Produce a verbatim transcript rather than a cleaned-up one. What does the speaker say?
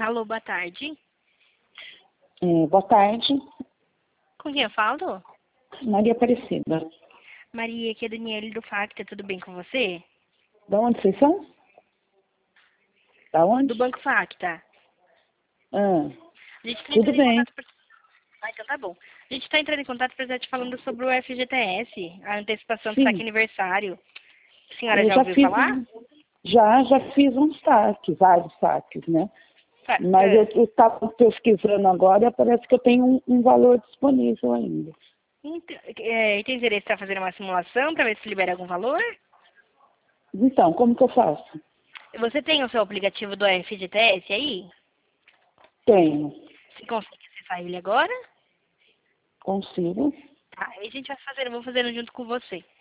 Alô, boa tarde. É, boa tarde, Com quem eu falo? Maria Aparecida. Maria, aqui é a Daniele do Facta, tudo bem com você? Da onde vocês são? Da onde? Do Banco Facta. Ah, A gente está tudo entrando em bem. contato... Pra... Ah, então tá bom. A gente está entrando em contato para estar te falando sobre o F G T S, a antecipação do Sim, saque aniversário. A senhora eu já já ouviu fiz, falar? um- já, já fiz um saque, vários saques, né? Tá, Mas é. eu estava pesquisando agora e parece que eu tenho um, um valor disponível ainda. Então, é, e tem interesse em fazer uma simulação para ver se libera algum valor? Então, como que eu faço? Você tem o seu aplicativo do F G T S aí? Tenho, Você consegue acessar ele agora? consigo. Tá, aí a gente vai fazer, eu vou fazendo junto com você.